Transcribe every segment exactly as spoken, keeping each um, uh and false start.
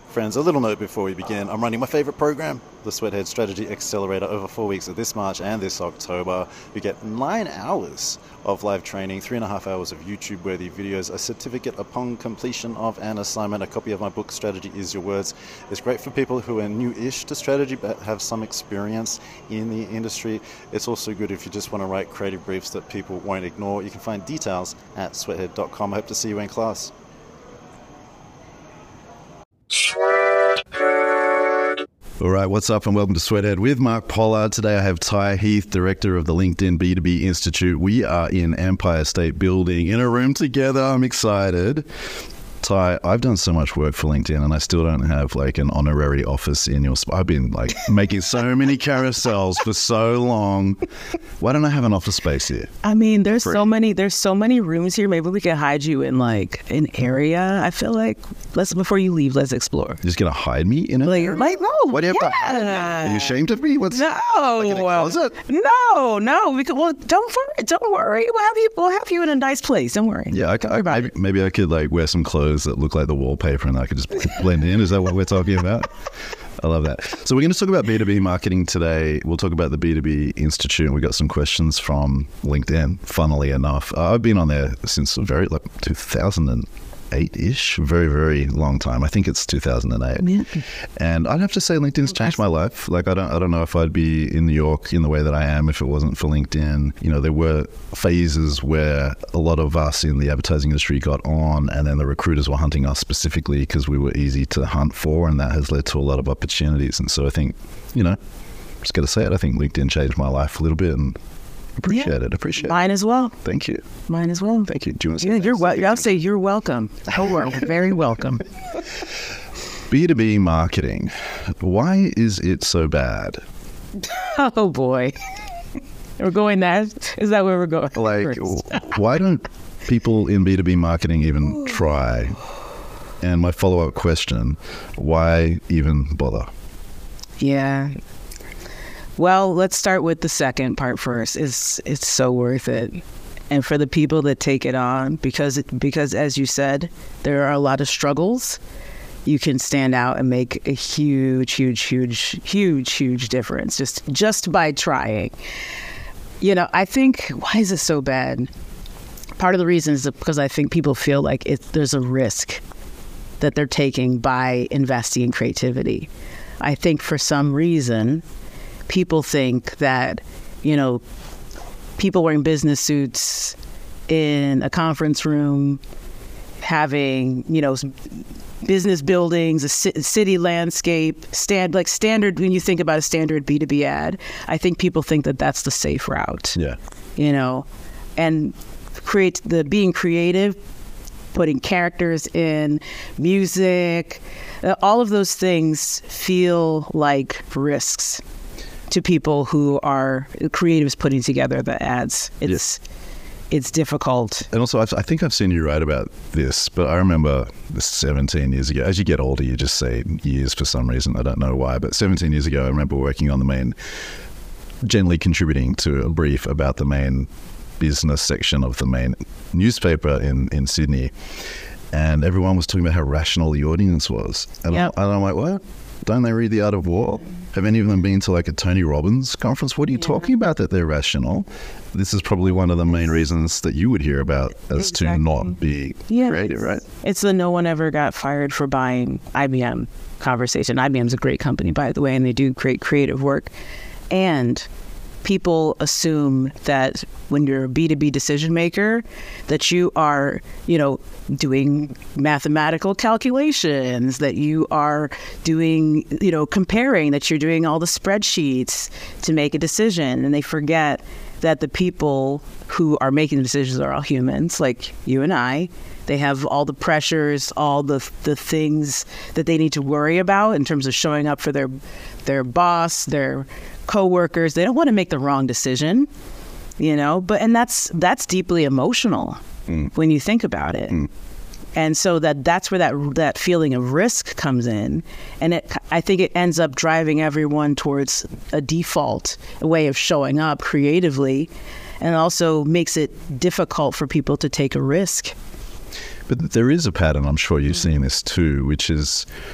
Friends, a little note before we begin. I'm running my favorite program, the Sweathead Strategy Accelerator, over four weeks of this March and this October. You get nine hours of live training, three and a half hours of YouTube-worthy videos, a certificate upon completion of an assignment, a copy of my book, Strategy is Your Words. It's great for people who are new-ish to strategy but have some experience in the industry. It's also good if you just want to write creative briefs that people won't ignore. You can find details at sweathead dot com. I hope to see you in class. All right, what's up and welcome to Sweathead with Mark Pollard. Today I have Ty Heath, Director of the LinkedIn B two B Institute. We are in Empire State Building in a room together. I'm excited. Ty, I've done so much work for LinkedIn and I still don't have like an honorary office in your spot. I've been like making so many carousels for so long. Why don't I have an office space here? I mean, there's Free. so many, there's so many rooms here. Maybe we can hide you in like an area. I feel like let's, before you leave, let's explore. You're just going to hide me in it? Like, like, no. Why do you have yeah. to hide me? Are you ashamed of me? What's No. like in a closet? No, no. We could, well, don't worry. Don't worry. We'll have you, we'll have you in a nice place. Don't worry. Yeah, I, Don't worry I, about maybe, it. maybe I could like wear some clothes that look like the wallpaper and I could just blend in. Is that what we're talking about? I love that. So we're going to talk about B two B marketing today. We'll talk about the B two B Institute, and we got some questions from LinkedIn, funnily enough. Uh, I've been on there since very like two thousand eight-ish, very, very long time. I think it's two thousand eight. Yeah. And I'd have to say LinkedIn's changed my life. Like I don't I don't know if I'd be in New York in the way that I am if it wasn't for LinkedIn. You know, there were phases where a lot of us in the advertising industry got on and then the recruiters were hunting us specifically because we were easy to hunt for, and that has led to a lot of opportunities. And so I think, you know, just got to say it, I think LinkedIn changed my life a little bit, and appreciate yeah. it. Appreciate it. Mine as well. Thank you. Mine as well. Thank you. Do you want to say Yeah, you're thanks? wel- I'll say you're welcome. You're very welcome. B two B marketing. Why is it so bad? Oh boy. We're going that. Is that where we're going? Like, first? why don't people in B two B marketing even try? And my follow-up question, why even bother? Yeah. Well, let's start with the second part first. It's it's so worth it. And for the people that take it on, because it, because as you said, there are a lot of struggles, you can stand out and make a huge, huge, huge, huge, huge difference just just by trying. You know, I think, why is it so bad? Part of the reason is because I think people feel like it, there's a risk that they're taking by investing in creativity. I think for some reason, people think that, you know, people wearing business suits in a conference room, having, you know, business buildings, a ci- city landscape, stand like standard, when you think about a standard B two B ad, I think people think that that's the safe route. Yeah. You know, and create the being creative, putting characters in, music, uh, all of those things feel like risks to people who are creatives putting together the ads. It's yeah. it's difficult. And also, I've, I think I've seen you write about this, but I remember seventeen years ago, as you get older, you just say years for some reason. I don't know why, but seventeen years ago, I remember working on the main, generally contributing to a brief about the main business section of the main newspaper in, in Sydney. And everyone was talking about how rational the audience was. And, yep. I'm, and I'm like, what? Don't they read The Art of War? Have any of them been to like a Tony Robbins conference? What are you yeah. talking about that they're rational? This is probably one of the main reasons that you would hear about as exactly. to not be yeah. creative, right? It's the no one ever got fired for buying I B M conversation. I B M's a great company, by the way, and they do great creative work. And people assume that when you're a B two B decision maker, that you are, you know, doing mathematical calculations, that you are doing, you know, comparing, that you're doing all the spreadsheets to make a decision. And they forget that the people who are making the decisions are all humans, like you and I. They have all the pressures, all the the things that they need to worry about in terms of showing up for their their boss, their coworkers. They don't want to make the wrong decision, you know, but and that's that's deeply emotional mm. when you think about it. Mm. And so that that's where that that feeling of risk comes in. And it, I think it ends up driving everyone towards a default a way of showing up creatively, and also makes it difficult for people to take a risk. But there is a pattern, I'm sure you've seen this too, which is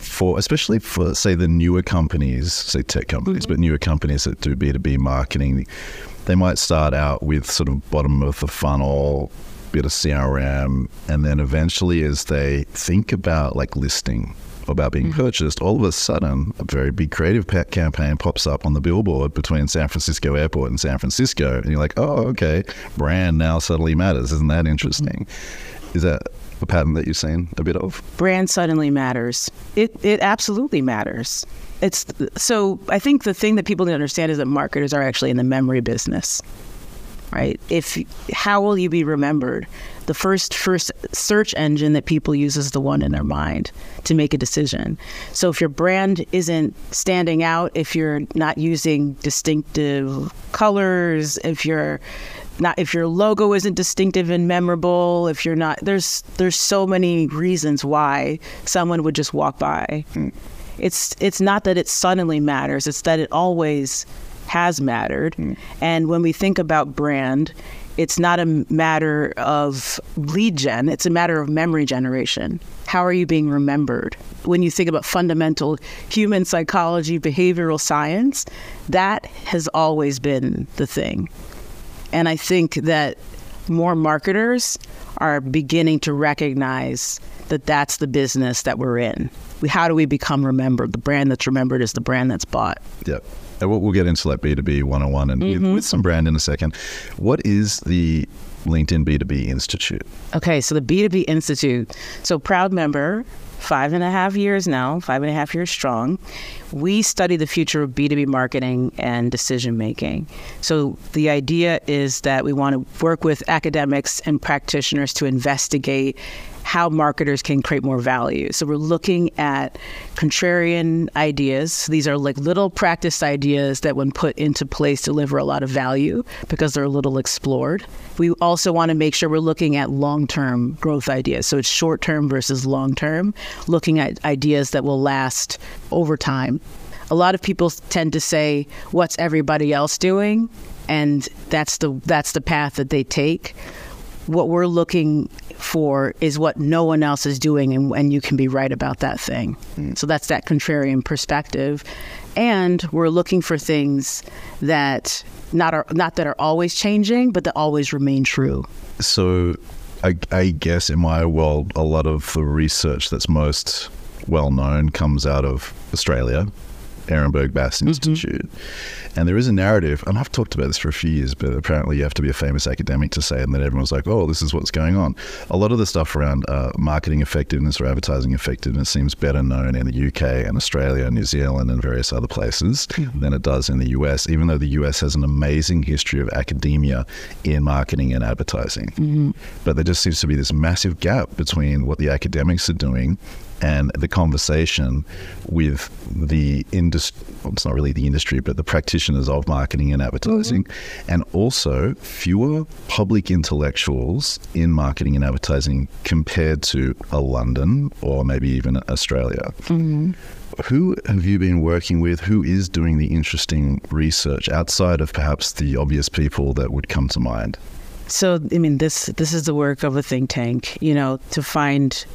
for, especially for, say, the newer companies, say tech companies, mm-hmm. but newer companies that do B two B marketing, they might start out with sort of bottom of the funnel, bit of C R M, and then eventually as they think about like listing, about being mm-hmm. purchased, all of a sudden a very big creative pa- campaign pops up on the billboard between San Francisco Airport and San Francisco, and you're like, oh, okay, brand now suddenly matters. Isn't that interesting? Mm-hmm. Is that a pattern that you've seen a bit of? Brand suddenly matters. It it absolutely matters. It's so I think the thing that people need to understand is that marketers are actually in the memory business, right? If how will you be remembered? The first first search engine that people use is the one in their mind to make a decision. So if your brand isn't standing out, if you're not using distinctive colors, if you're not, if your logo isn't distinctive and memorable, if you're not, there's there's so many reasons why someone would just walk by. Mm. It's it's not that it suddenly matters, it's that it always has mattered. Mm. And when we think about brand, it's not a matter of lead gen, it's a matter of memory generation. How are you being remembered? When you think about fundamental human psychology, behavioral science, that has always been the thing. And I think that more marketers are beginning to recognize that that's the business that we're in. We, how do we become remembered? The brand that's remembered is the brand that's bought. Yep. And we'll, we'll get into like B two B one oh one and mm-hmm. with, with some brand in a second. What is the LinkedIn B two B Institute? Okay, so the B two B Institute, so proud member, five and a half years now, five and a half years strong. We study the future of B two B marketing and decision making. So the idea is that we want to work with academics and practitioners to investigate how marketers can create more value. So we're looking at contrarian ideas. These are like little practice ideas that when put into place deliver a lot of value because they're a little explored. We also want to make sure we're looking at long-term growth ideas. So it's short-term versus long-term, looking at ideas that will last over time. A lot of people tend to say, what's everybody else doing? And that's the that's the path that they take. What we're looking for is what no one else is doing, and, and you can be right about that thing. Mm. So that's that contrarian perspective. And we're looking for things that not are not that are always changing, but that always remain true. So I, I guess in my world, a lot of the research that's most well known comes out of Australia, Ehrenberg Bass Institute. Mm-hmm. And there is a narrative, and I've talked about this for a few years, but apparently you have to be a famous academic to say it, and then everyone's like, oh, this is what's going on. A lot of the stuff around uh, marketing effectiveness or advertising effectiveness seems better known in the U K and Australia and New Zealand and various other places mm-hmm. than it does in the U S, even though the U S has an amazing history of academia in marketing and advertising. Mm-hmm. But there just seems to be this massive gap between what the academics are doing and the conversation with the industry, well, it's not really the industry, but the practitioners of marketing and advertising, mm-hmm. and also fewer public intellectuals in marketing and advertising compared to a London or maybe even Australia. Mm-hmm. Who have you been working with? Who is doing the interesting research outside of perhaps the obvious people that would come to mind? So, I mean, this this is the work of a think tank, you know, to find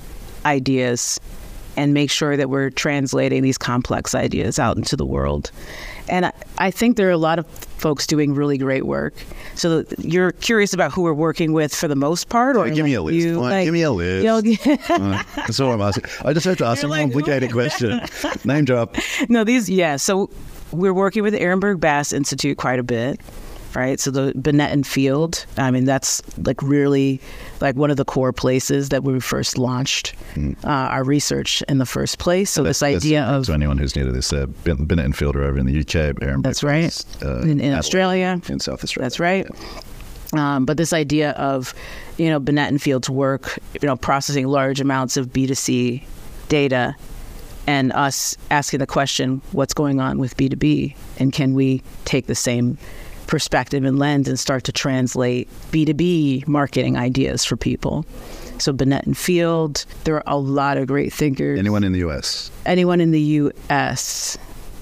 ideas and make sure that we're translating these complex ideas out into the world. And I, I think there are a lot of folks doing really great work. So you're curious about who we're working with for the most part? Or yeah, give me a list. You, like, give me a list. You know, uh, that's all I'm asking. I just have to ask a like, complicated question. Name drop. No, these, yeah. So we're working with the Ehrenberg Bass Institute quite a bit. Right, so the Binet and Field, I mean, that's like really like one of the core places that we first launched mm. uh, our research in the first place. So that's, this idea of... So anyone who's new to this, uh, Binet and Field are over in the U K. Ehrenberg that's right, uh, in, in Australia. In South Australia. That's right. Yeah. Um, but this idea of, you know, Binet and Field's work, you know, processing large amounts of B two C data and us asking the question, what's going on with B two B? And can we take the same perspective and lens and start to translate B two B marketing ideas for people? So Binet and Field, there are a lot of great thinkers. Anyone in the U S? Anyone in the U S.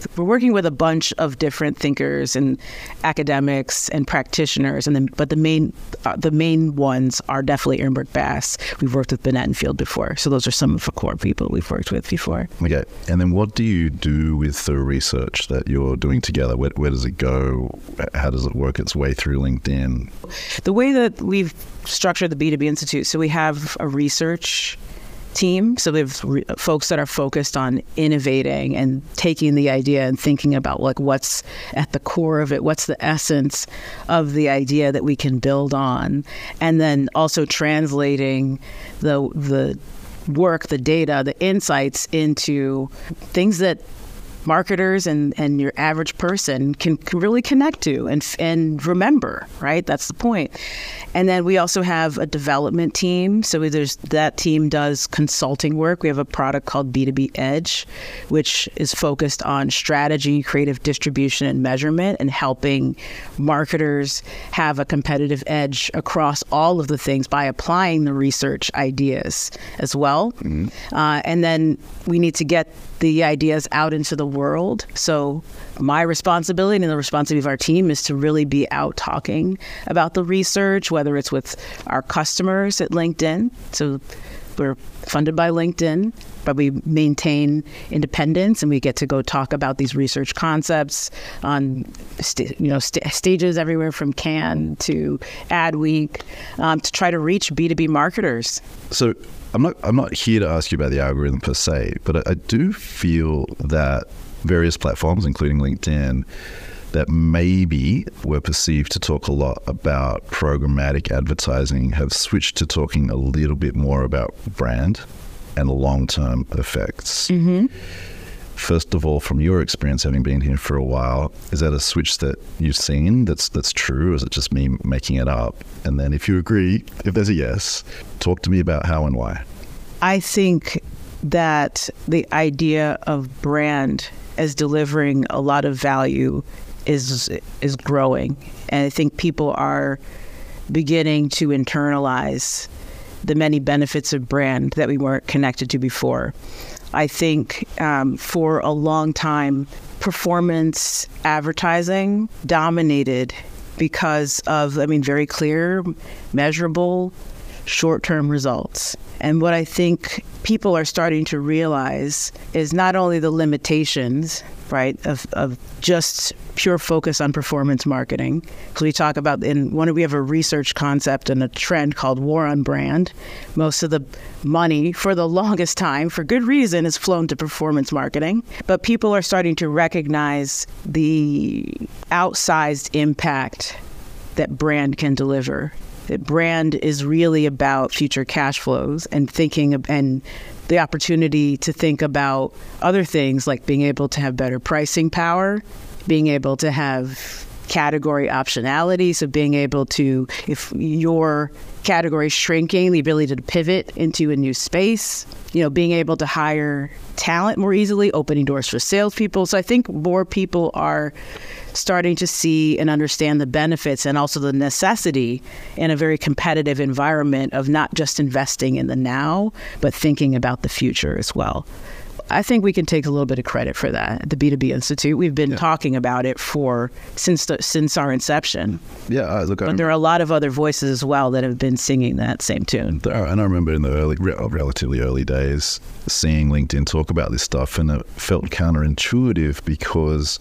with we're working with a bunch of different thinkers and academics and practitioners, and then but the main uh, the main ones are definitely Ehrenberg Bass. We've worked with Binet and Field before, so those are some of the core people we've worked with before. Okay, and then what do you do with the research that you're doing together? Where, where does it go? How does it work its way through LinkedIn? The way that we've structured the B two B Institute, so we have a research team. So we have re- folks that are focused on innovating and taking the idea and thinking about like what's at the core of it, what's the essence of the idea that we can build on, and then also translating the the work, the data, the insights into things that marketers and, and your average person can, can really connect to and and remember, right? That's the point. And then we also have a development team. So there's that team does consulting work. We have a product called B two B Edge, which is focused on strategy, creative distribution, and measurement, and helping marketers have a competitive edge across all of the things by applying the research ideas as well. Mm-hmm. Uh, and then we need to get the ideas out into the world. So my responsibility and the responsibility of our team is to really be out talking about the research, whether it's with our customers at LinkedIn. So we're funded by LinkedIn, but we maintain independence, and we get to go talk about these research concepts on st- you know st- stages everywhere from Cannes to Adweek um, to try to reach B two B marketers. So I'm not I'm not here to ask you about the algorithm per se, but I, I do feel that various platforms, including LinkedIn, that maybe were perceived to talk a lot about programmatic advertising have switched to talking a little bit more about brand and long-term effects. Mm-hmm. First of all, from your experience, having been here for a while, is that a switch that you've seen that's that's true, or is it just me making it up? And then if you agree, if there's a yes, talk to me about how and why. I think that the idea of brand as delivering a lot of value is is growing. And I think people are beginning to internalize the many benefits of brand that we weren't connected to before. I think um, for a long time, performance advertising dominated because of, I mean, very clear, measurable, short-term results. And what I think people are starting to realize is not only the limitations, right, of, of just pure focus on performance marketing. So we talk about, in one, we have a research concept and a trend called war on brand. Most of the money for the longest time, for good reason, has flown to performance marketing. But people are starting to recognize the outsized impact that brand can deliver. That brand is really about future cash flows and thinking of, and the opportunity to think about other things like being able to have better pricing power, being able to have category optionality. So being able to, if your category is shrinking, the ability to pivot into a new space, you know, being able to hire talent more easily, opening doors for salespeople. So I think more people are starting to see and understand the benefits and also the necessity in a very competitive environment of not just investing in the now, but thinking about the future as well. I think we can take a little bit of credit for that at the B two B Institute. We've been yeah. talking about it for since the, since our inception. Yeah, uh, look, but I'm, there are a lot of other voices as well that have been singing that same tune. There are, and I remember in the early, relatively early days, seeing LinkedIn talk about this stuff, and it felt counterintuitive because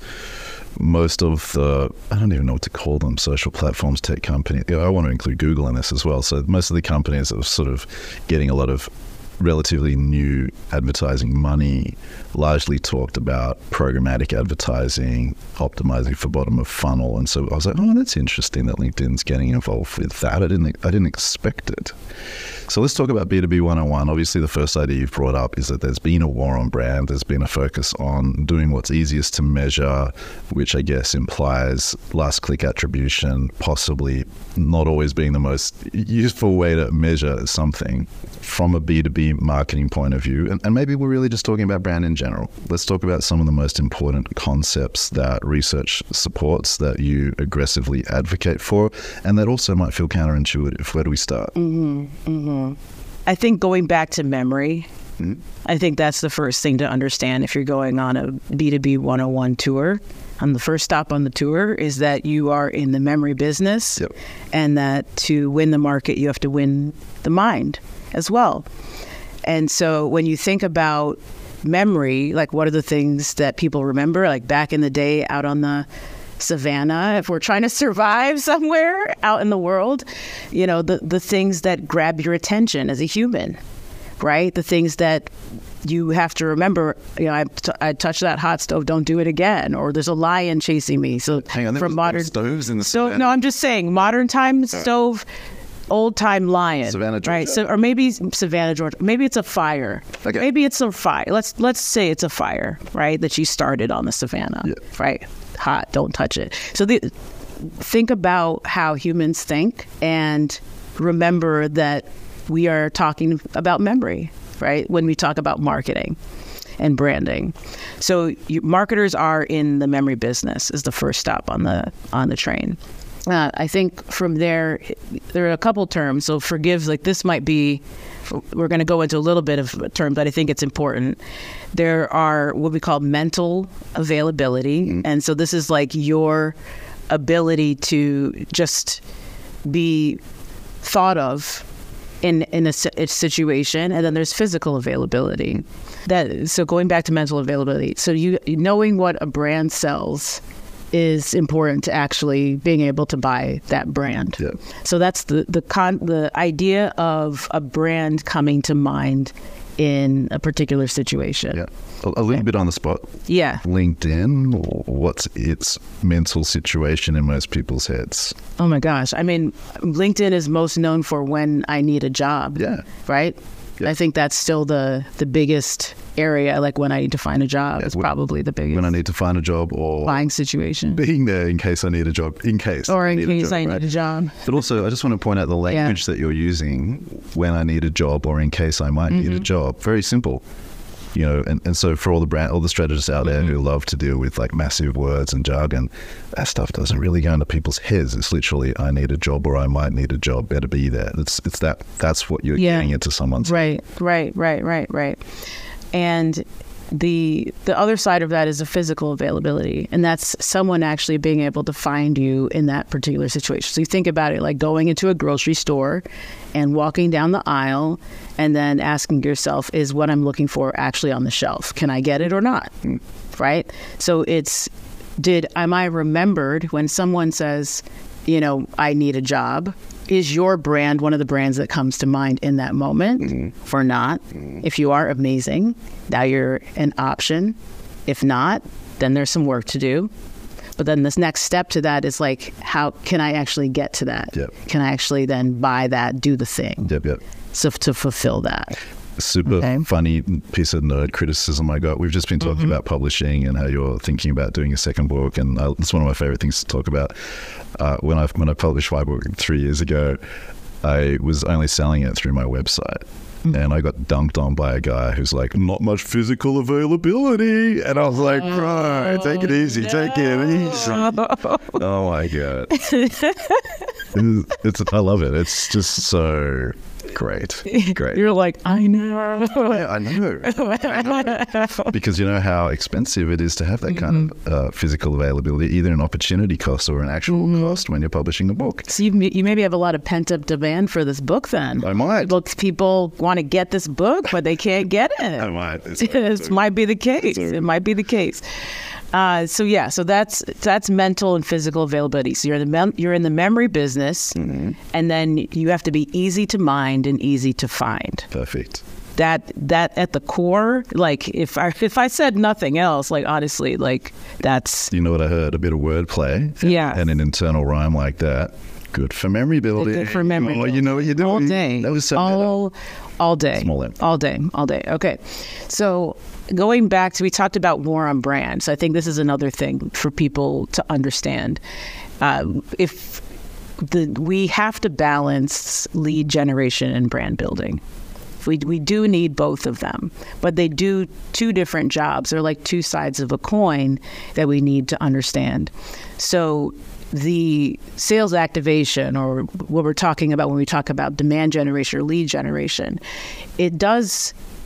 most of the, I don't even know what to call them, social platforms, tech companies, I want to include Google in this as well. So most of the companies that were sort of getting a lot of relatively new advertising money largely talked about programmatic advertising, optimizing for bottom of funnel. And so I was like, oh, that's interesting that LinkedIn's getting involved with that. I didn't I didn't expect it. So let's talk about B two B one oh one. Obviously, the first idea you've brought up is that there's been a war on brand. There's been a focus on doing what's easiest to measure, which I guess implies last click attribution, possibly not always being the most useful way to measure something from a B two B marketing point of view. And, and maybe we're really just talking about brand in general. Let's talk about some of the most important concepts that research supports, that you aggressively advocate for, and that also might feel counterintuitive. Where do we start? Mm-hmm, mm-hmm. I think going back to memory, Mm-hmm. I think that's the first thing to understand if you're going on a B two B one oh one tour. On the first stop on the tour is that you are in the memory business, yep. and that to win the market, you have to win the mind as well. And so when you think about memory, like what are the things that people remember? Like back in the day out on the savannah, if we're trying to survive somewhere out in the world, you know, the, the things that grab your attention as a human, right? The things that you have to remember, you know, I, t- I touched that hot stove, don't do it again. Or there's a lion chasing me. So hang on, there from was modern stoves in the so savannah? No, I'm just saying modern time stove, old time lion, Savannah, Georgia. right? So, or maybe Savannah, Georgia. Maybe it's a fire. Okay. Maybe it's a fire. Let's let's say it's a fire, right? That you started on the savannah, yeah. right? Hot, don't touch it. So the, think about how humans think and remember that we are talking about memory, right? When we talk about marketing and branding. So you, marketers are in the memory business is the first stop on the on the train. Uh, I think from there, there are a couple terms. So forgive, like this might be, we're going to go into a little bit of a term, but I think it's important. There are what we call mental availability. Mm-hmm. And so this is like your ability to just be thought of in, in a, a situation. And then there's physical availability. That so going back to mental availability. So you knowing what a brand sells is important to actually being able to buy that brand. Yeah. So that's the the con the idea of a brand coming to mind in a particular situation. Yeah. A, a little bit on the spot. Yeah. LinkedIn, what's its mental situation in most people's heads? Oh my gosh. I mean, LinkedIn is most known for when I need a job. Yeah. Right? Yeah. I think that's still the the biggest area, like when I need to find a job, yeah, it's when, probably the biggest. When I need to find a job or buying situation. Being there in case I need a job, in case. Or in I case job, I right? need a job. But also, I just want to point out the language yeah. that you're using when I need a job or in case I might mm-hmm. need a job. Very simple. You know, and, and so for all the brand, all the strategists out there mm-hmm. who love to deal with like massive words and jargon, that stuff doesn't really go into people's heads. It's literally, I need a job or I might need a job. Better be there. It's it's that that's what you're yeah. getting into someone's. Right, right, right, right, right. And the the other side of that is the physical availability, and that's someone actually being able to find you in that particular situation. So you think about it like going into a grocery store and walking down the aisle and then asking yourself, is what I'm looking for actually on the shelf? Can I get it or not? Mm. Right? So it's, did, am I remembered when someone says, you know, I need a job? Is your brand one of the brands that comes to mind in that moment? Mm-hmm. Or not? Mm-hmm. If you are, amazing. Now you're an option. If not, then there's some work to do. But then this next step to that is like, how can I actually get to that? Yep. Can I actually then buy that, do the thing? Yep, yep. So to fulfill that. Super okay. funny piece of nerd criticism I got. We've just been talking mm-hmm. about publishing and how you're thinking about doing a second book, and uh, it's one of my favorite things to talk about. Uh, when I when I published my book three years ago, I was only selling it through my website. Mm-hmm. And I got dunked on by a guy who's like, not much physical availability. And I was like, bro, take it easy, no. take it easy. Oh my God. it's, it's, I love it. It's just so great. Great. You're like, I know. Yeah, I know. I know. Because you know how expensive it is to have that mm-hmm. kind of uh, physical availability, either an opportunity cost or an actual mm-hmm. cost when you're publishing a book. So you, you maybe have a lot of pent-up demand for this book then. I might. People, people want to get this book, but they can't get it. I might. It's it might be the case. It might be the case. Uh, so yeah, so that's that's mental and physical availability. So you're in the mem- you're in the memory business, mm-hmm. and then you have to be easy to mind and easy to find. Perfect. That that at the core, like if I if I said nothing else, like honestly, like that's. You know what I heard? A bit of wordplay. Yeah. And an internal rhyme like that. Good for memory building. Good for memory oh, building. You know what you're doing. All day. That was so all, all day. Small M. All day. All day. Okay. So going back to, we talked about war on brand. So I think this is another thing for people to understand. Uh, if the we have to balance lead generation and brand building. We we do need both of them, but they do two different jobs. They're like two sides of a coin that we need to understand. So the sales activation, or what we're talking about when we talk about demand generation or lead generation, it does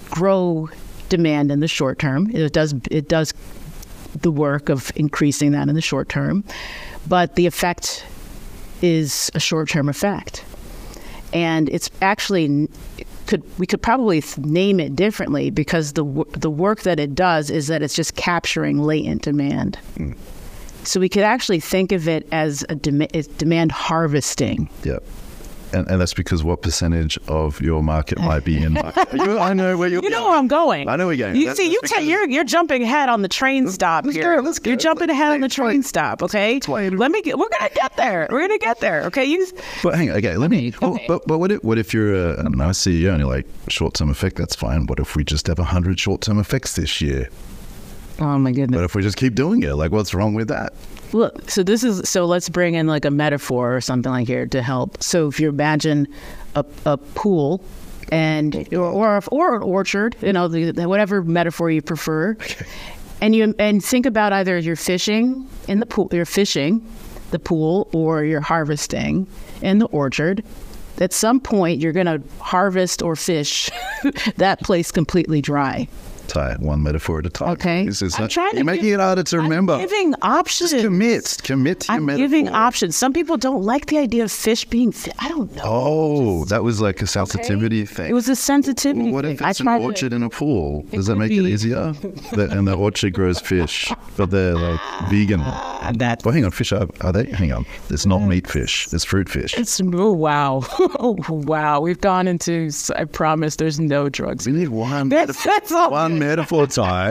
grow demand in the short term. It does it does the work of increasing that in the short term, but the effect is a short-term effect. And it's actually could we could probably name it differently, because the the work that it does is that it's just capturing latent demand. Mm. So we could actually think of it as a dem- as demand harvesting. Yep. And, and that's because what percentage of your market might be in? you, I know where you're You know going. where I'm going. I know where you're going. You That's, see, that's you ta- you're you're jumping ahead on the train let's, stop let's here. Go, let's go. You're jumping ahead on the train wait, stop. Okay. wait. Let me get. We're gonna get there. We're gonna get there. Okay. You. But hang on. Okay. Let me. Oh, Okay. but but what if what if you're a, I don't know, a C E O and you're like, short-term effect? That's fine. What if we just have a hundred short-term effects this year? Oh my goodness. But if we just keep doing it, like, what's wrong with that? Look, so this is so let's bring in like a metaphor or something like here to help. So if you imagine a, a pool and or or, or an orchard, you know, the, the, whatever metaphor you prefer, Okay. and you and think about either you're fishing in the pool, you're fishing the pool, or you're harvesting in the orchard. At some point, you're going to harvest or fish that place completely dry. Ty, one metaphor at a time. Okay. This is I'm not, trying to you're making give- it harder to remember. I'm giving options. Just commit. Commit to your I'm metaphor. giving options. Some people don't like the idea of fish being fi- I don't know. Oh, that was like a sensitivity thing. It was a sensitivity Well, what thing. if it's I an tried orchard to, in a pool? Does that could make it be. easier? The, and the orchard grows fish, but they're like vegan. that. Well, hang on, fish are, are they? Hang on. It's not meat fish. It's fruit fish. It's, oh, wow. Oh, wow. We've gone into, I promise there's no drugs. We need one That's, metaphor. that's all. One metaphor, Ty.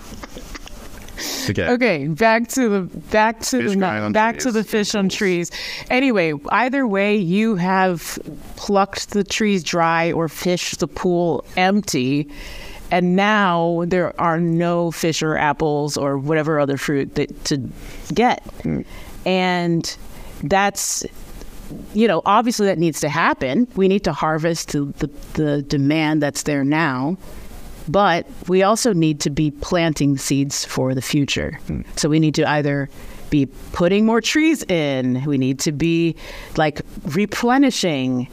Okay. Okay, back to the back to Fish the growing on back trees. to the fish on trees. Anyway, either way, you have plucked the trees dry or fished the pool empty, and now there are no fish or apples or whatever other fruit that to get, Mm. and that's. You know, obviously that needs to happen. We need to harvest the, the, the demand that's there now. But we also need to be planting seeds for the future. Mm. So we need to either be putting more trees in. We need to be like replenishing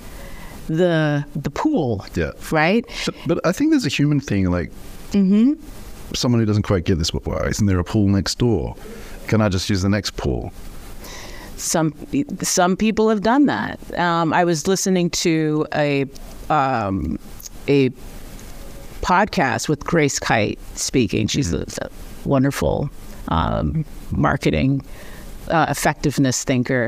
the the pool. Yeah. Right? But, but I think there's a human thing, like Mm-hmm. someone who doesn't quite get this, but why isn't there a pool next door? Can I just use the next pool? Some some people have done that. Um, I was listening to a um, a podcast with Grace Kite speaking. She's mm-hmm. a, a wonderful um, marketing uh, effectiveness thinker.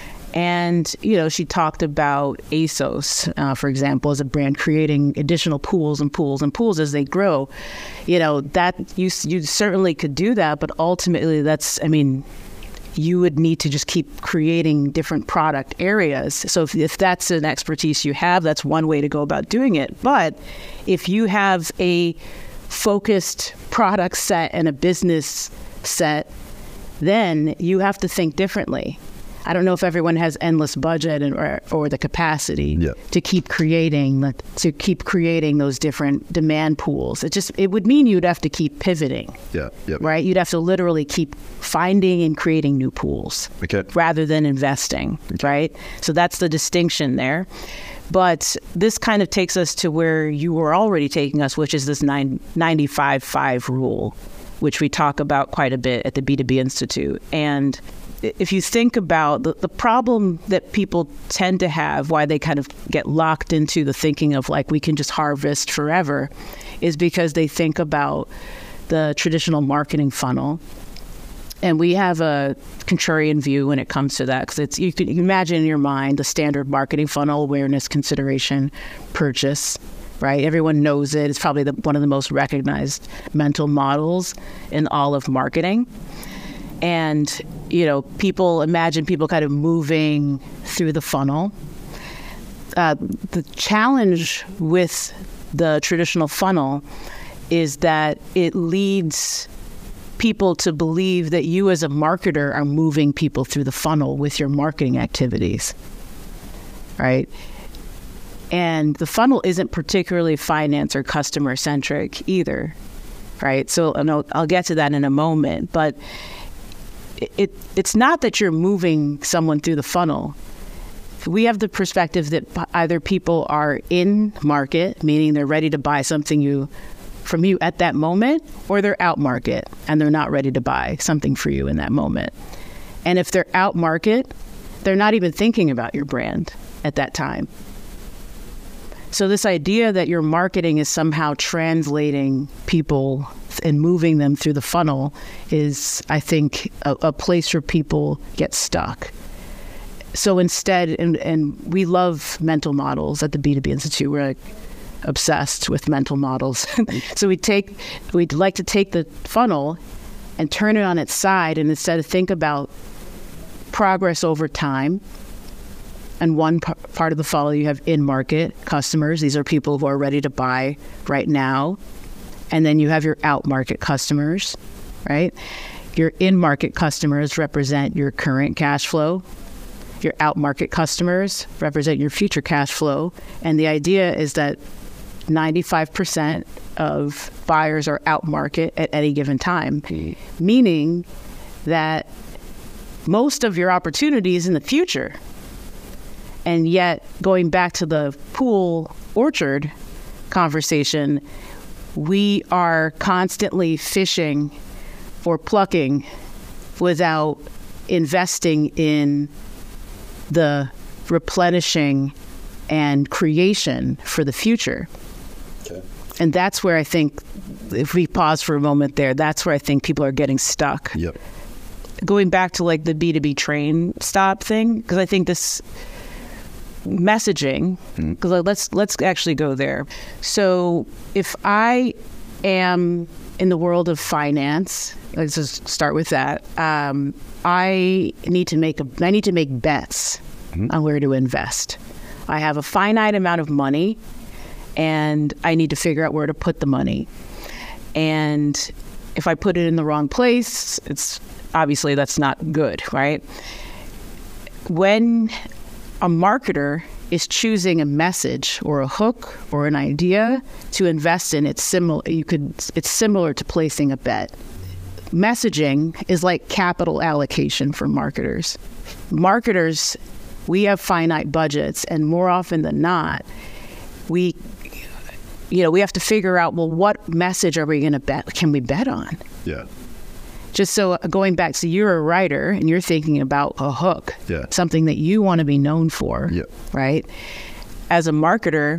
And, you know, she talked about ASOS, uh, for example, as a brand creating additional pools and pools and pools as they grow. You know, that you, you certainly could do that, but ultimately that's, I mean, you would need to just keep creating different product areas. So if, if that's an expertise you have, that's one way to go about doing it. But if you have a focused product set and a business set, then you have to think differently. I don't know if everyone has endless budget and, or, or the capacity Yeah. to keep creating to keep creating those different demand pools. It just it would mean you'd have to keep pivoting. Yeah. Yeah. Right? You'd have to literally keep finding and creating new pools Okay. rather than investing, right? So that's the distinction there. But this kind of takes us to where you were already taking us, which is this nine, ninety-five five rule, which we talk about quite a bit at the B two B Institute. And if you think about the, the problem that people tend to have, why they kind of get locked into the thinking of like we can just harvest forever, is because they think about the traditional marketing funnel. And we have a contrarian view when it comes to that, because it's you can imagine in your mind the standard marketing funnel: awareness, consideration, purchase. Right? Everyone knows it. It's probably the, one of the most recognized mental models in all of marketing. And, you know, people imagine people kind of moving through the funnel. Uh, the challenge with the traditional funnel is that it leads people to believe that you as a marketer are moving people through the funnel with your marketing activities, right? And the funnel isn't particularly finance or customer centric either, right? So and I'll, I'll get to that in a moment, but it, it it's not that you're moving someone through the funnel. we have the perspective that either people are in market, meaning they're ready to buy something you from you at that moment, or they're out market and they're not ready to buy something for you in that moment. And if they're out market, they're not even thinking about your brand at that time. So this idea that your marketing is somehow translating people and moving them through the funnel is, I think, a, a place where people get stuck. So instead, and, and we love mental models at the B two B Institute. We're like obsessed with mental models. So we take, we'd like to take the funnel and turn it on its side, and instead of think about progress over time. And one p- part of the funnel, you have in-market customers. These are people who are ready to buy right now. And then you have your out-market customers, right? Your in-market customers represent your current cash flow. Your out-market customers represent your future cash flow. And the idea is that ninety-five percent of buyers are out-market at any given time, mm. meaning that most of your opportunity is in the future. And yet, going back to the pool orchard conversation, we are constantly fishing or plucking without investing in the replenishing and creation for the future. Okay. And that's where I think, if we pause for a moment there, that's where I think people are getting stuck. Yep. Going back to like the B two B train stop thing, because I think this messaging, because mm. let's let's actually go there. So if I am in the world of finance, let's just start with that. Um, I need to make a I need to make bets mm. on where to invest. I have a finite amount of money, and I need to figure out where to put the money. And if I put it in the wrong place, it's obviously that's not good, right? When a marketer is choosing a message or a hook or an idea to invest in, it's similar. You could. It's similar to placing a bet. Messaging is like capital allocation for marketers. Marketers, we have finite budgets, and more often than not, we, you know, we have to figure out, well, what message are we going to bet? Can we bet on? Yeah. Just so going back to, you're a writer and you're thinking about a hook, yeah. something that you want to be known for, yeah. right? As a marketer,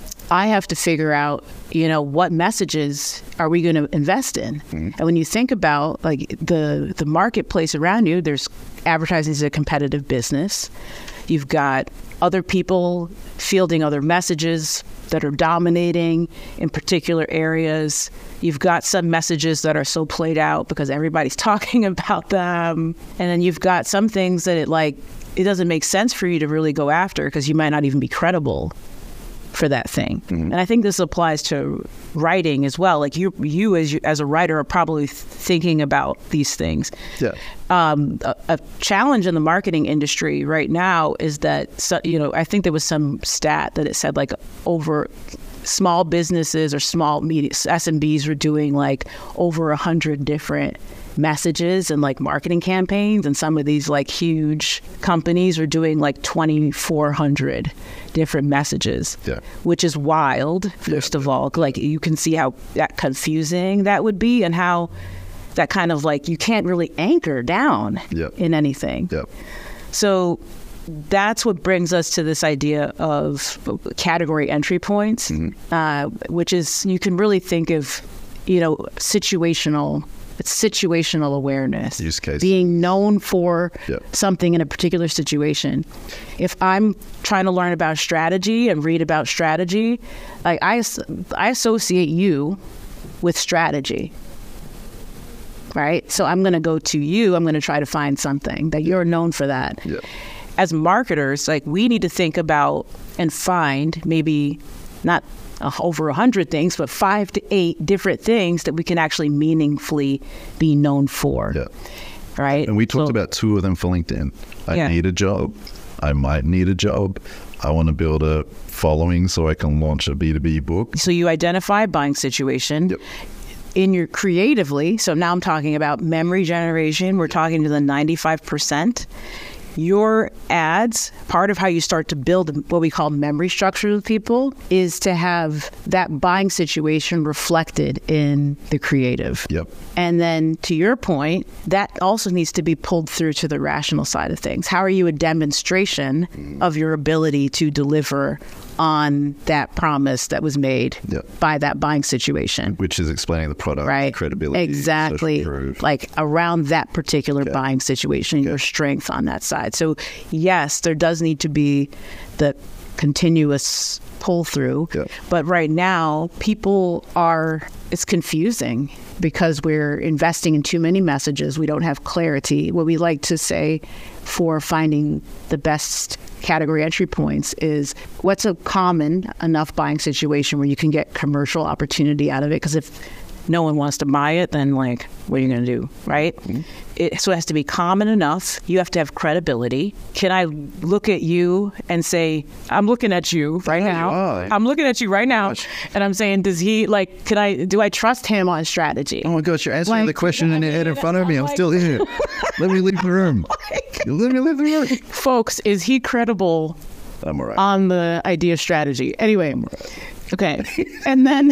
I have to figure out, you know, what messages are we going to invest in? Mm-hmm. And when you think about like the the marketplace around you, there's advertising is a competitive business. You've got other people fielding other messages that are dominating in particular areas. You've got some messages that are so played out because everybody's talking about them. And then you've got some things that it like, it doesn't make sense for you to really go after because you might not even be credible for that thing. Mm-hmm. And I think this applies to writing as well. Like you, you as you, as a writer are probably th- thinking about these things. Yeah. Um, a, a challenge in the marketing industry right now is that, so, you know, I think there was some stat that it said like over small businesses or small media S M Bs were doing like over a hundred different messages and like marketing campaigns, and some of these like huge companies are doing like twenty-four hundred different messages, yeah. which is wild. First of all, like you can see how that confusing that would be, and how that kind of like you can't really anchor down yep. in anything. Yep. So that's what brings us to this idea of category entry points, mm-hmm. uh, which is you can really think of, you know, situational. It's situational awareness. Use case. Being known for yep. something in a particular situation. If I'm trying to learn about strategy and read about strategy, like I, I associate you with strategy, right? So I'm going to go to you. I'm going to try to find something that you're known for that. Yep. As marketers, like we need to think about and find maybe not Uh, over a hundred things, but five to eight different things that we can actually meaningfully be known for. Yeah. Right. And we talked so, about two of them for LinkedIn. I yeah. need a job. I might need a job. I want to build a following so I can launch a B two B book. So you identify a buying situation. Yep. In your creatively, so now I'm talking about memory generation. We're talking to the ninety-five percent. your ads, part of how you start to build what we call memory structure with people is to have that buying situation reflected in the creative. Yep. And then to your point, that also needs to be pulled through to the rational side of things. How are you a demonstration mm. of your ability to deliver on that promise that was made yep. by that buying situation? Which is explaining the product, right? Credibility. Exactly. Like around that particular okay. buying situation, okay. your strength on that side. So yes, there does need to be the continuous pull through. Yep. But right now, people are, it's confusing because we're investing in too many messages. We don't have clarity. What we like to say for finding the best category entry points is what's a common enough buying situation where you can get commercial opportunity out of it. Because if no one wants to buy it, then like, what are you going to do, right? Mm-hmm. It, so it has to be common enough. You have to have credibility. Can I look at you and say, I'm looking at you right yeah, now. You are. I'm looking at you right now. Gosh. And I'm saying, does he, like, can I, do I trust him on strategy? Oh my gosh, you're answering like, the question in your head in front of me. I'm like, still here. Let me leave the room. Let me leave the room. Folks, is he credible I'm all right. on the idea strategy? Anyway, I'm all right. Okay. And then...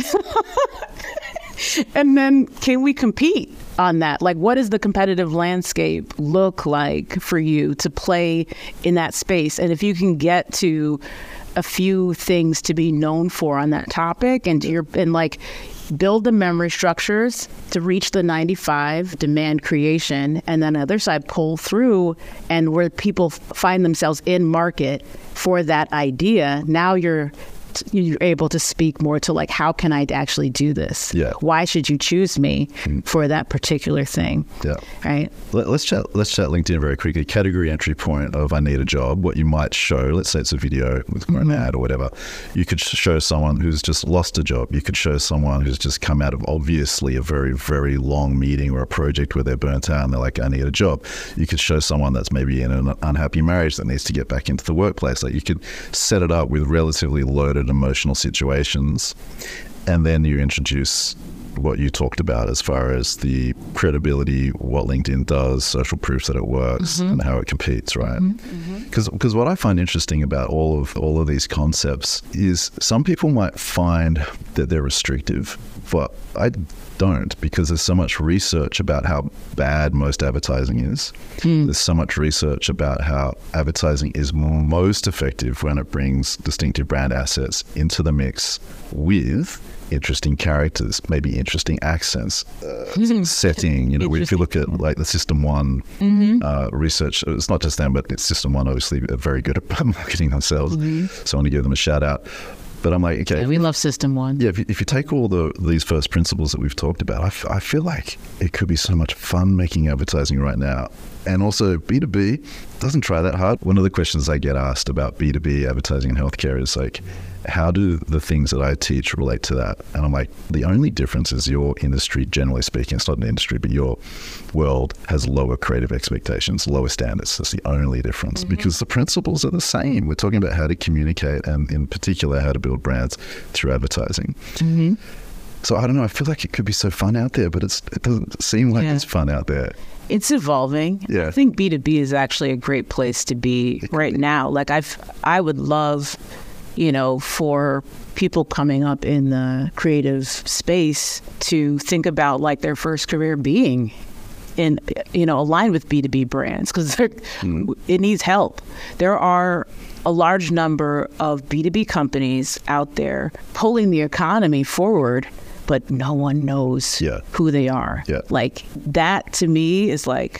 And then can we compete on that? Like, what does the competitive landscape look like for you to play in that space? And if you can get to a few things to be known for on that topic and your and like build the memory structures to reach the ninety-five demand creation, and then other side pull through and where people find themselves in market for that idea, now you're you're able to speak more to like, how can I actually do this? Yeah. Why should you choose me mm. for that particular thing? Yeah. Right. Let, let's chat. Let's chat LinkedIn very quickly. Category entry point of I need a job. What you might show. Let's say it's a video with mm-hmm. an ad or whatever. You could show someone who's just lost a job. You could show someone who's just come out of obviously a very very long meeting or a project where they're burnt out and they're like, I need a job. You could show someone that's maybe in an unhappy marriage that needs to get back into the workplace. Like you could set it up with relatively loaded emotional situations, and then you introduce what you talked about as far as the credibility, what LinkedIn does, social proof that it works, mm-hmm. and how it competes, right? Because mm-hmm. because what I find interesting about all of all of these concepts is some people might find that they're restrictive, but I don't, because there's so much research about how bad most advertising is. Mm. There's so much research about how advertising is most effective when it brings distinctive brand assets into the mix with interesting characters, maybe interesting accents, uh, setting. You know, if you look at like the System One mm-hmm. uh, research, it's not just them, but it's System One obviously are very good at marketing themselves. Mm-hmm. So I want to give them a shout out. But I'm like, okay. Yeah, we love System One. Yeah, if you, if you take all the these first principles that we've talked about, I, f- I feel like it could be so much fun making advertising right now. And also B two B doesn't try that hard. One of the questions I get asked about B two B advertising in healthcare is like, how do the things that I teach relate to that? And I'm like, the only difference is your industry, generally speaking, it's not an industry, but your world has lower creative expectations, lower standards. That's the only difference, mm-hmm. because the principles are the same. We're talking about how to communicate and in particular, how to build brands through advertising. Mm-hmm. So I don't know, I feel like it could be so fun out there, but it's, it doesn't seem like yeah. it's fun out there. It's evolving. Yeah. I think B two B is actually a great place to be right now. Like I've, I would love, you know, for people coming up in the creative space to think about like their first career being in, you know, aligned with B two B brands, because mm. it needs help. There are a large number of B two B companies out there pulling the economy forward, but no one knows yeah. who they are. Yeah. Like that to me is like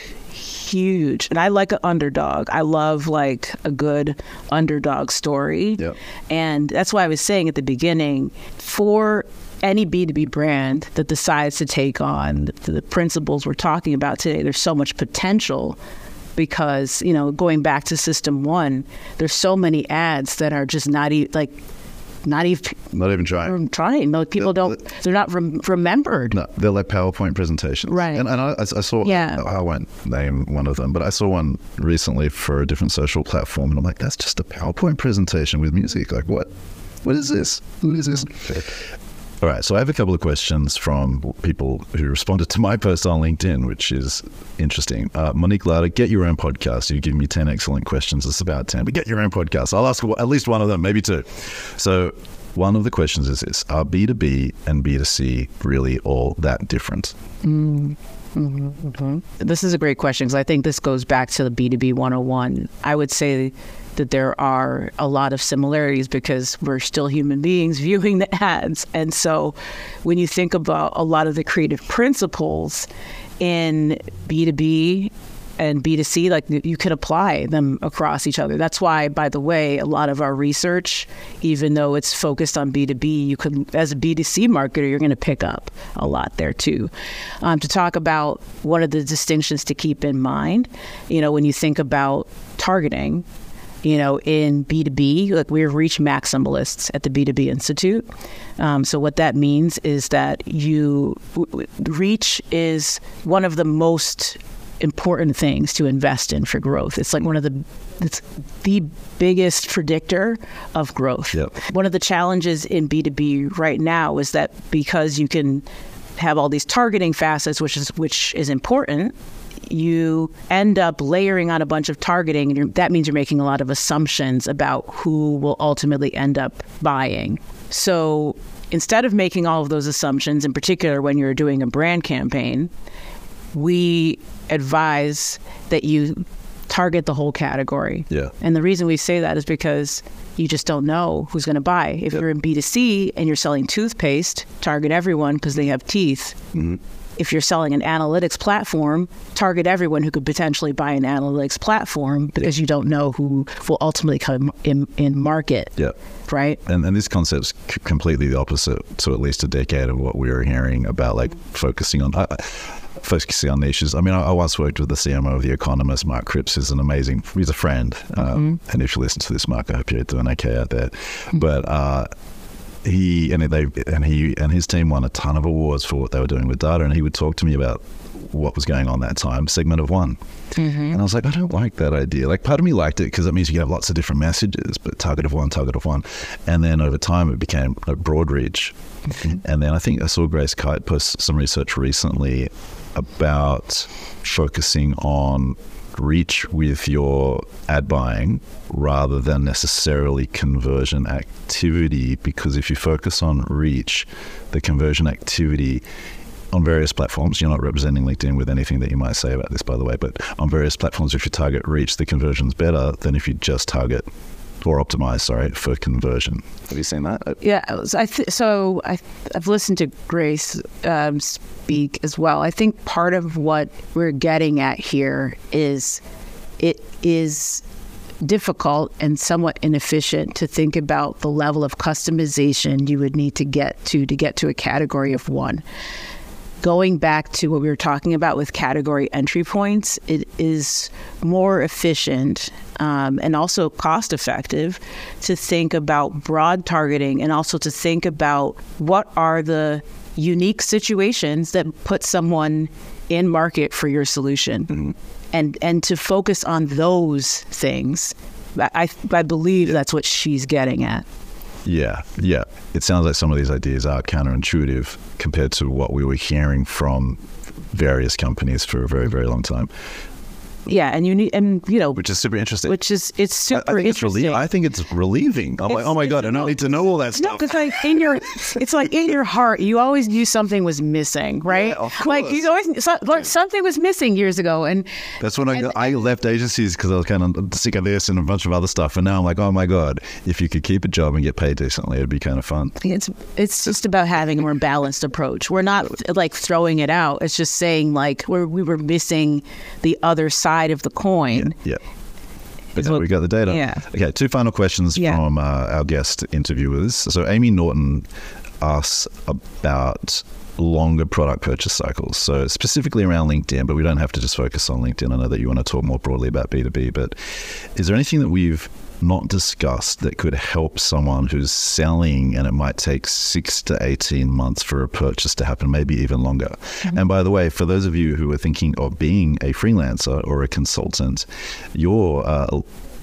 huge. And I like an underdog. I love like a good underdog story. Yeah. And that's why I was saying at the beginning, for any B two B brand that decides to take on the, the principles we're talking about today, there's so much potential. Because, you know, going back to System One, there's so many ads that are just not even like, not even not even trying. Trying. No, people they're, don't. They're not rem- remembered. No, they're like PowerPoint presentations. Right. And, and I, I saw. Yeah. I won't name one of them, but I saw one recently for a different social platform, and I'm like, that's just a PowerPoint presentation with music. Like, what? What is this? What is this? All right, so I have a couple of questions from people who responded to my post on LinkedIn, which is interesting. Uh, Monique Lauder, get your own podcast. You've given me ten excellent questions. It's about ten, but get your own podcast. I'll ask at least one of them, maybe two. So one of the questions is this: are B two B and B two C really all that different? Mm. Mm-hmm, mm-hmm. This is a great question because I think this goes back to the B two B one oh one. I would say that there are a lot of similarities because we're still human beings viewing the ads. And so when you think about a lot of the creative principles in B two B and B two C, like you can apply them across each other. That's why, by the way, a lot of our research, even though it's focused on B two B, you can, as a B two C marketer, you're going to pick up a lot there too. Um, to talk about one of the distinctions to keep in mind, you know, when you think about targeting, you know, in B two B, like we're reach maximalists at the B two B Institute. Um, so what that means is that you, reach is one of the most important things to invest in for growth. It's like one of the, it's the biggest predictor of growth. Yep. One of the challenges in B two B right now is that because you can have all these targeting facets, which is which is important, you end up layering on a bunch of targeting, and you're, that means you're making a lot of assumptions about who will ultimately end up buying. So instead of making all of those assumptions, in particular when you're doing a brand campaign, we advise that you target the whole category. Yeah. And the reason we say that is because you just don't know who's going to buy. If yep. you're in B two C and you're selling toothpaste, target everyone because they have teeth. Mm-hmm. If you're selling an analytics platform, target everyone who could potentially buy an analytics platform because you don't know who will ultimately come in, in market. Yeah. Right? And and this concept's c- completely the opposite to at least a decade of what we were hearing about, like focusing on uh, focusing on niches. I mean, I, I once worked with the C M O of The Economist, Mark Cripps, who's an amazing, he's a friend. Um, mm-hmm. And if you listen to this, Mark, I hope you're doing okay out there. Mm-hmm. But uh, he and they and he and his team won a ton of awards for what they were doing with data, and he would talk to me about what was going on that time, segment of one. Mm-hmm. And I was like, I don't like that idea. Like, part of me liked it because it means you have lots of different messages, but target of one, target of one. And then over time, it became a broad reach. Mm-hmm. And then I think I saw Grace Kite post some research recently about focusing on reach with your ad buying rather than necessarily conversion activity, because if you focus on reach, the conversion activity on various platforms, you're not representing LinkedIn with anything that you might say about this, by the way, but on various platforms, if you target reach, the conversion's better than if you just target or optimize, sorry, for conversion. Have you seen that? Yeah, I th- so I, I've listened to Grace um, speak as well. I think part of what we're getting at here is it is difficult and somewhat inefficient to think about the level of customization you would need to get to to get to a category of one. Going back to what we were talking about with category entry points, it is more efficient um, and also cost effective to think about broad targeting and also to think about what are the unique situations that put someone in market for your solution. Mm-hmm. And and to focus on those things. I, I believe that's what she's getting at. Yeah, yeah. It sounds like some of these ideas are counterintuitive compared to what we were hearing from various companies for a very, very long time. Yeah, and you need, and you know, which is super interesting. Which is it's super I, I think interesting. It's relie- I think it's relieving. I'm it's, like, oh my god, I don't need to know all that stuff. No, because like in your, it's like in your heart, you always knew something was missing, right? Yeah, of course. Like you always so, like, something was missing years ago, and that's when and, I I left agencies because I was kind of sick of this and a bunch of other stuff, and now I'm like, oh my god, if you could keep a job and get paid decently, it'd be kind of fun. It's it's just about having a more balanced approach. We're not like throwing it out. It's just saying like we're we were missing the other side of the coin. Yeah, yeah. But now we got the data. Yeah. Okay, two final questions yeah. from uh, our guest interviewers. So Amy Norton asks about longer product purchase cycles. So specifically around LinkedIn, but we don't have to just focus on LinkedIn. I know that you want to talk more broadly about B two B, but is there anything that we've not discussed that could help someone who's selling and it might take six to eighteen months for a purchase to happen, maybe even longer? Mm-hmm. And by the way, for those of you who are thinking of being a freelancer or a consultant, your uh,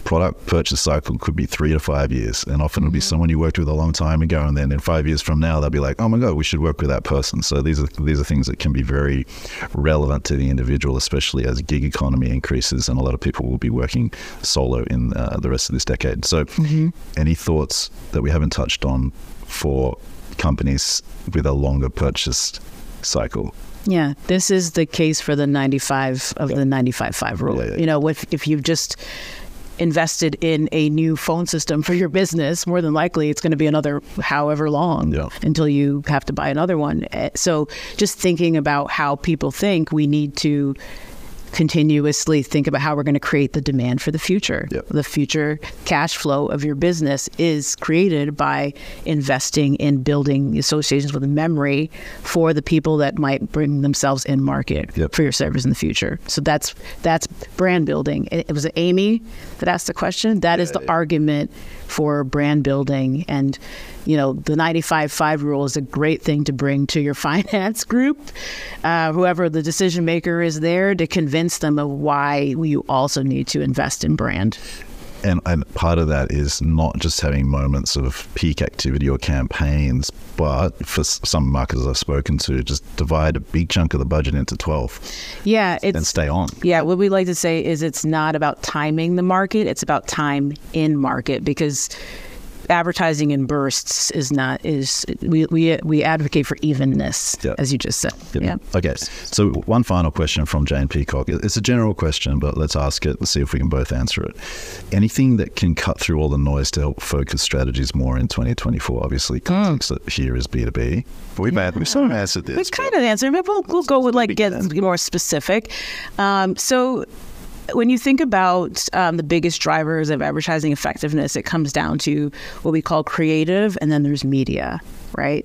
product purchase cycle could be three to five years. And often it'll be someone you worked with a long time ago. And then in five years from now, they'll be like, oh my God, we should work with that person. So these are these are things that can be very relevant to the individual, especially as gig economy increases. And a lot of people will be working solo in uh, the rest of this decade. So mm-hmm. any thoughts that we haven't touched on for companies with a longer purchase cycle? Yeah, this is the case for the ninety-five of yeah. the ninety-five five rule. Yeah, yeah. You know, if, if you've just invested in a new phone system for your business, more than likely it's going to be another however long yeah. until you have to buy another one. So just thinking about how people think, we need to continuously think about how we're going to create the demand for the future. Yep. The future cash flow of your business is created by investing in building associations with memory for the people that might bring themselves in market yep. for your service in the future. So that's that's brand building. It, it was Amy that asked the question. That yeah, is the yeah. argument for brand building. And you know, the ninety-five five rule is a great thing to bring to your finance group, uh, whoever the decision maker is there, to convince them of why you also need to invest in brand. And, and part of that is not just having moments of peak activity or campaigns, but for some marketers I've spoken to, just divide a big chunk of the budget into twelve. Yeah, it's, and stay on. Yeah, what we like to say is it's not about timing the market, it's about time in market, because advertising in bursts is not is we we we advocate for evenness, yep. as you just said. Yep. Yeah. Okay. So one final question from Jane Peacock. It's a general question, but let's ask it. Let's see if we can both answer it. Anything that can cut through all the noise to help focus strategies more in twenty twenty-four? Obviously, context mm. here is B two B. But we've yeah. we sort of answered this. We kind of answered, but we'll we'll go with like get more specific. Um, so. When you think about um, the biggest drivers of advertising effectiveness, it comes down to what we call creative, and then there's media, right?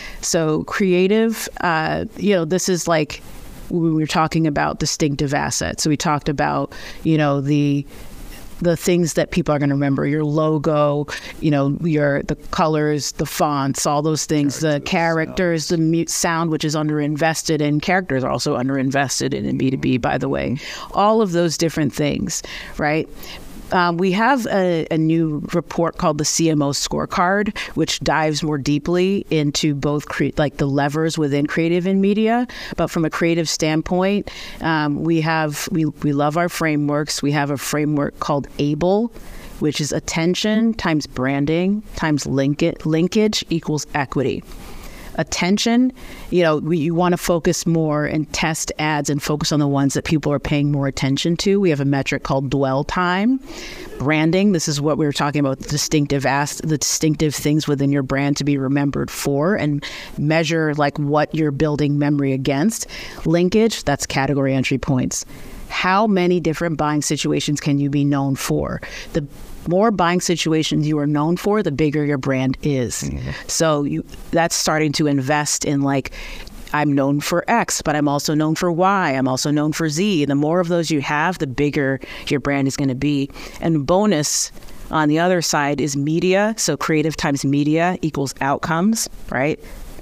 So creative, uh, you know, this is like we were talking about distinctive assets. So we talked about, you know, the the things that people are going to remember, your logo, you know, your the colors, the fonts, all those things, characters, the characters, sound. the mute sound, which is underinvested in. Characters are also underinvested in, in B two B, by the way. All of those different things, right? Um, we have a, a new report called the C M O Scorecard, which dives more deeply into both cre- like the levers within creative and media. But from a creative standpoint, um, we have we we love our frameworks. We have a framework called ABLE, which is attention times branding times link it, linkage equals equity. Attention, you know, we, you want to focus more and test ads and focus on the ones that people are paying more attention to. We have a metric called dwell time. Branding, this is what we were talking about, the distinctive as, the distinctive things within your brand to be remembered for, and measure like what you're building memory against. Linkage, that's category entry points. How many different buying situations can you be known for? The more buying situations you are known for, the bigger your brand is. Mm-hmm. So you, that's starting to invest in like, I'm known for X, but I'm also known for Y. I'm also known for Z. The more of those you have, the bigger your brand is going to be. And bonus on the other side is media. So creative times media equals outcomes, right?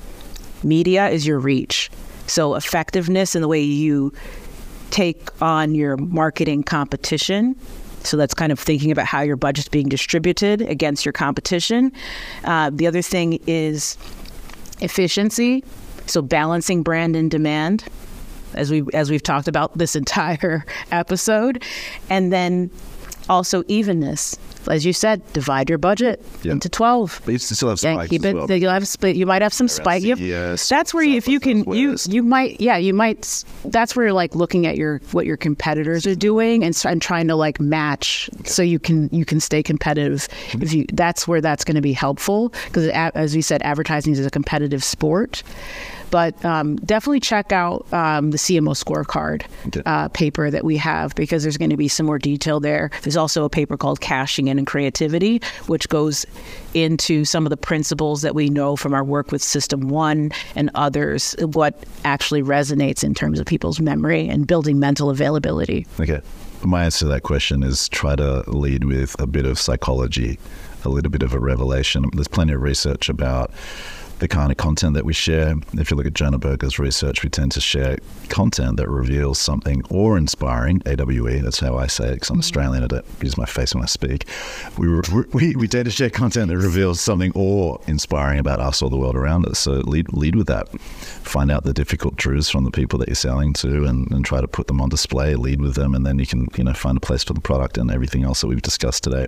Media is your reach. So effectiveness in the way you take on your marketing competition. So that's kind of thinking about how your budget's being distributed against your competition. Uh, the other thing is efficiency. So balancing brand and demand, as we as we've talked about this entire episode, and then also evenness. As you said, divide your budget yeah. into twelve. But you still have spikes. Yeah, keep as it. Well. You'll have split. You might have some spike. You have, yes, that's where you, if you can, you you might. Yeah, you might. That's where you're like looking at your what your competitors are doing and, and trying to like match, okay. so you can you can stay competitive. If you, that's where that's going to be helpful, because as we said, advertising is a competitive sport. But um, definitely check out um, the C M O Scorecard okay. uh, paper that we have, because there's going to be some more detail there. There's also a paper called Cashing In and Creativity, which goes into some of the principles that we know from our work with System One and others, what actually resonates in terms of people's memory and building mental availability. Okay. My answer to that question is try to lead with a bit of psychology, a little bit of a revelation. There's plenty of research about the kind of content that we share. If you look at Jonah Berger's research, we tend to share content that reveals something awe-inspiring, A W E, that's how I say it because I'm Australian, I don't use my face when I speak. We, we, we tend to share content that reveals something awe-inspiring about us or the world around us. So lead, lead with that. Find out the difficult truths from the people that you're selling to and, and try to put them on display, lead with them, and then you can, you know, find a place for the product and everything else that we've discussed today.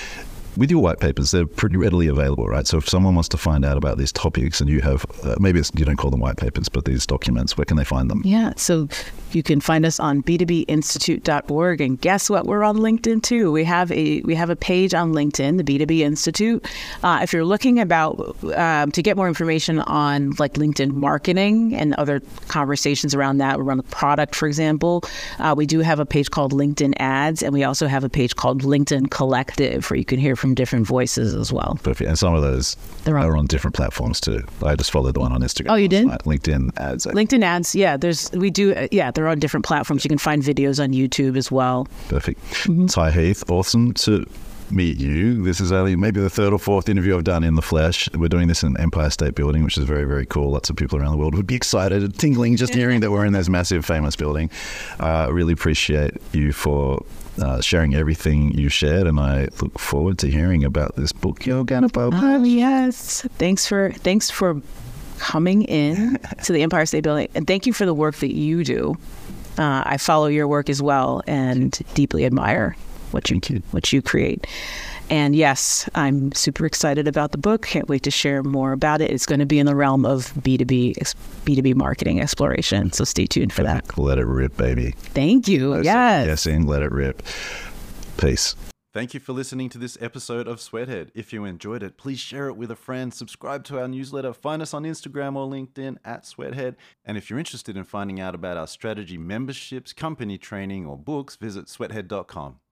With your white papers, they're pretty readily available, right? So if someone wants to find out about these topics and you have, uh, maybe it's, you don't call them white papers, but these documents, where can they find them? Yeah, so you can find us on b two b institute dot org, and guess what? We're on LinkedIn too. We have a we have a page on LinkedIn, the B two B Institute. Uh, if you're looking about um, to get more information on like LinkedIn marketing and other conversations around that, around the product, for example, uh, we do have a page called LinkedIn Ads, and we also have a page called LinkedIn Collective, where you can hear from different voices as well. Perfect. And some of those They're on- are on different platforms too. I just followed the one on Instagram. Oh, you did? Right. LinkedIn Ads. LinkedIn Ads, yeah. There's we do, uh, yeah. They're on different platforms. You can find videos on YouTube as well. Perfect. Mm-hmm. Ty Heath, awesome to meet you. This is only maybe the third or fourth interview I've done in the flesh. We're doing this in Empire State Building, which is very, very cool. Lots of people around the world would be excited, tingling, just hearing that we're in this massive, famous building. I uh, really appreciate you for uh, sharing everything you shared, and I look forward to hearing about this book you're gonna publish. Oh yes. Thanks for thanks for coming in to the Empire State Building, and thank you for the work that you do. Uh, I follow your work as well and deeply admire what you, you what you create. And yes, I'm super excited about the book. Can't wait to share more about it. It's going to be in the realm of B two B B two B marketing exploration. So stay tuned for that. Let it rip, baby. Thank you. Yes. Yes. Yes, and let it rip. Peace. Thank you for listening to this episode of Sweathead. If you enjoyed it, please share it with a friend, subscribe to our newsletter, find us on Instagram or LinkedIn at Sweathead. And if you're interested in finding out about our strategy memberships, company training, or books, visit sweathead dot com.